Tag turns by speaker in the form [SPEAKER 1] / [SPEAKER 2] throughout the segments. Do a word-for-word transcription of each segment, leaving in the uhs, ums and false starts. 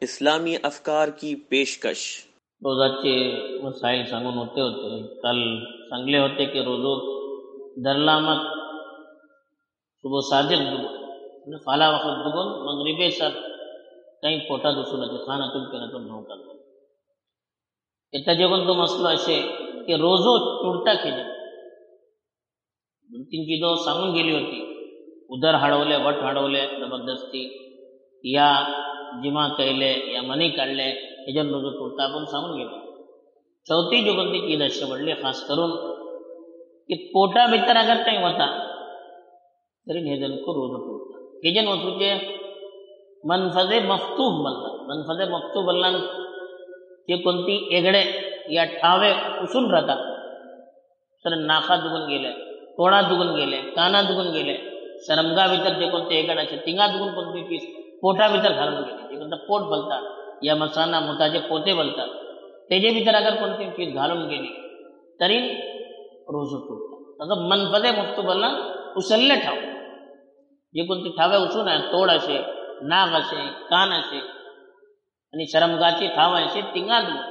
[SPEAKER 1] इस्लामी अफकार की पेशकश।
[SPEAKER 2] रोजाचे मसाईल सांगून होते होते काल सांगले होते की रोजो दरला मग सुबह सादिक दुगून फाला वक्त दुगून मगरिबे सर काही पोटा दुसून खानातून पिण्यातून नव्हता इतना जगून तो मसलो असे की रोजो तुडता खेळ दोन तीन चीजो सांगून गेली होती. उदर हाडवले, वट हाडवले जबरदस्ती, या जिमा कैले या मनी काढले हेजन रोजो तुडता आपण सांगून गेलो. चौथी जो कोणती चीज असे पडली खास करून की पोटा भितर अगर काही होता तरी हेजन को रोजो तुडता. हेजन वस्तूचे मनफजे मफ्तूह बोलतात. मनफजे मफ्तूह बोलणार जे कोणती एगडे या ठावे उसून राहतात तर नाका दुगून गेले, तोडा दुगून गेले, काना दुगून गेले, शरमगा भितर जे कोणते एगड असे तिंगा दुगून कोणती चीज पोटा भितर घालून गेले जे कोणतं पोट बोलतात या मसाना मुताचे पोते बोलतात तेजे भितर अगर कोणती चीज घालून गेली तरी रोजो तुडतात. तसं मनफजे मफ्तूह बोलणार उसल्ले ठाव जे कोणती ठावे उसून आहे तोड असे, नाग असे, कान असे आणि शरमगाची ठाव असे तिंगा दुगून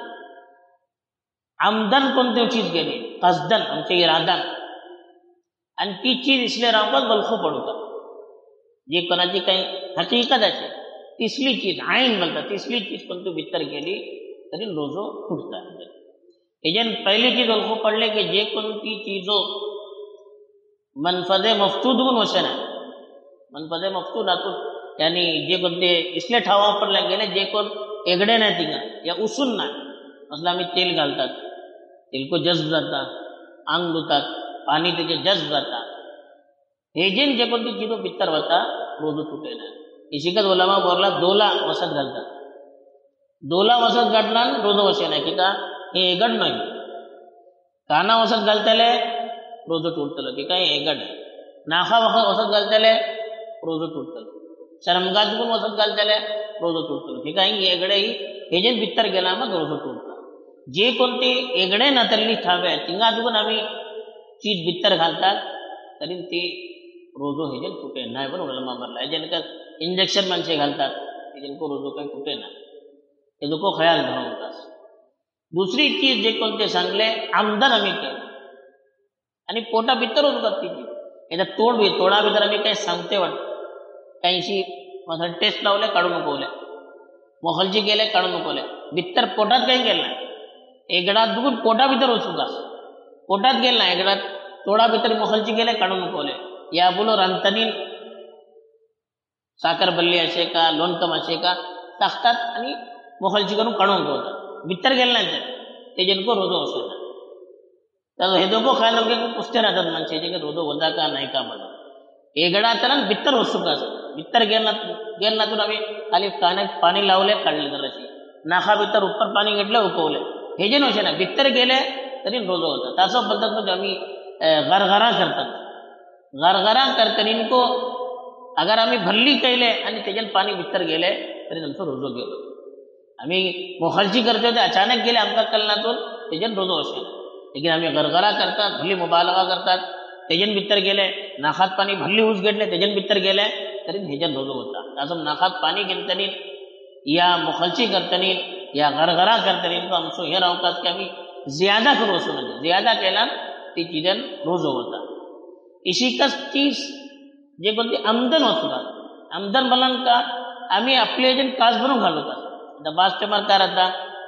[SPEAKER 2] आमदन कोणती चीज गेली कसदन आमचे इरादान आणि ती चीज इसले रावतात बलखो पडतात जे कोणाची काही हकीकत असे तिसली चीज आईन बोलतात तिसली चीज कोणती भितर गेली तरी रोजो तुटतात. हेजन पहिली चीज ओळखो पडले की जे कोणती चीजो मनफजे मफ्तूह दुगून वसे ना मनफजे मफ्तूह राहतून यानी जे कोणते इसले ठावा वापरल्या गेले जे कोण एगडे नाही तिघा या उसून नाही असलं आम्ही तेल घालतात तेल को जज्ब जाता अंग दुतात पाणी त्याचे जज्ब जाता हेजेन जे कोणती चीजो भितर होता रोजो तुटे नाही. इशिकत ओलामा बोरला दोला वसत घालतात दोला वसत घातला रोजो वसे नाही की का हे एगड नाही. काना वसत घालतले रोजो तुटतलो की काय एगड आहे. नाखा वखत वसत घालतले रोजो तुटतलो. शरमगा दुगून वसत घालतले रोजो तुटतलो की काय एगडे ही हेजेन भितर गेला मग रोजो तुटता. जे कोणते एगडे नातरली ठावे तिंगा दुगून आम्ही चीज भितर घालतात तरी ती रोजो हेजन तुटे नाही. पण उलमा भरला हेजन का इंजेक्शन माणसे घालतात हेजन को रोजो काही तुटे नाही हे लोक ख्याल धरवतात. दुसरी चीज जे कोणते सांगले आमदन आम्ही केलं आणि पोटा भितर होतात ती चीज याचा तोड बी तोडा भितर आम्ही काही सांगते वाटत काहीशी माझा टेस्ट लावले काढून नकोले मोखलची गेले काढून नकोले भितर पोटात काही गेलं नाही. एगडात दुगून पोटा भितर होतो का पोटात गेल ना एगडात तोडा भितर मोखलची गेले काढून नकोले या बोलो रांतनी साखर बल्ली असे का लोणकम असे का टाकतात आणि मोखलची करून काढून ठेवतात भितर गेल नाही ते जनको रोजो असो ना तर हे दोघं खायला वगैरे पुसते राहतात माणसे जे रोजो होता का नाही का म्हणून एगडा तर भितर होतो का भितर गेल ना गेल ना तून आम्ही खाली कानात पाणी लावले काढले जराशी नाका भितर उपर पाणी घेतलं उकवले हे जे नसे ना भितर गेले तरी रोजो होतात. तसं बोलतात म्हणजे आम्ही गरगरा करतात गरगरा करतात इनको अगर आम्ही भरली केले आणि त्याच्यात पाणी भितर गेले तरी नंतर रोजो गेलो. आम्ही मोखलची करतो ते अचानक गेले आमका कलनातून त्याच्यात रोजो असे लेकिन आम्ही गरगरा करतात भरली मुबालगा करतात त्याच्यात भितर गेले नाकात पाणी भरली हुस घेतले त्याच्यात भितर गेले तरी ह्याच्यात रोजो होता. असं नाकात पाणी घेतनी या मोखलची करतनी या गरगरा करतनी इनको आमचं हे राहतात की आम्ही ज्यादा करू असं म्हणजे ज्यादा केला ती चीजन रोजो होता. इशिकच चीज जे कोणती आमदन असतात आमदन बोलान का आम्ही आपले जे कास भरून घालवतात बास्टमर का राहता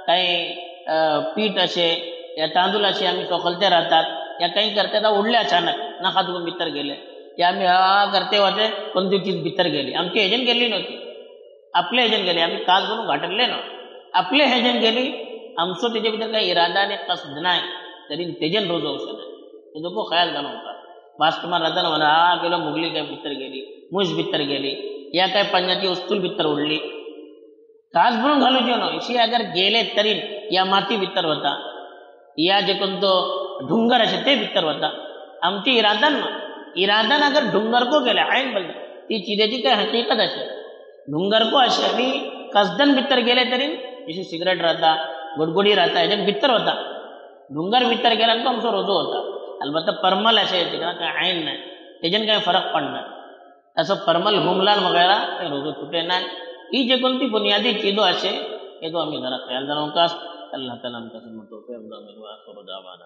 [SPEAKER 2] काही पीठ असे या तांदूळ असे आम्ही चोखलते राहतात या काही करते तर उडले अचानक नाका दुगून भितर गेले या आम्ही हा करते होते कोणती चीज भितर गेली आमची एजंट गेली नव्हती आपले एजंट गेले आम्ही कास भरून घाटले ना आपले एजंट गेली आमचं त्याच्या भितर काही इरादा आणि कसद नाही तरी तेजन रोजो औषध आहे ते लोक ख्याल घालवतात. बास्टमर राहताना म्हणा हा गेलो मुगली काय भितर गेली मुश भितर गेली या काय पंजाची वस्तूल भितर उडली कास भरून घालूचे ना इशी अगर गेले तरी या माती भितर होता या जे कोणतो ढुंगर असे ते भितर होता आमची इरादान ना इरादान अगर ढुंगर को गेले आईन बोलते ती चिजेची काही हकीकत असे ढुंगर को असे आणि कसदन भितर गेले तरी जशी सिगरेट राहता गुडगुडी राहता याच्यात भितर होता ढुंगर भितर गेला तो आमचा रोजो होता. अलबत्ता परमल असे येते का काय आईन नाही त्याच्यानं काही फरक पडणार. असं परमल हुमलाल वगैरे काही रोजो तुटे नाही ही जे कोणती बुनियादी चीजो आशे ये तो आम्ही जरा ख्याल जाणून का अल्लाह ताला आमकां मतो